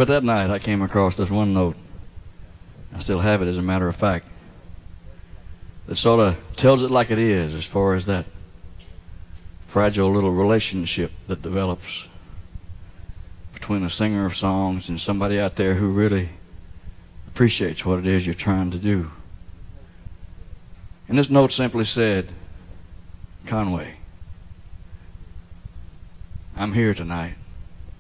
But that night I came across this one note. I still have it, as a matter of fact. That sort of tells it like it is, as far as that fragile little relationship that develops between a singer of songs and somebody out there who really appreciates what it is you're trying to do. And this note simply said, Conway, I'm here tonight.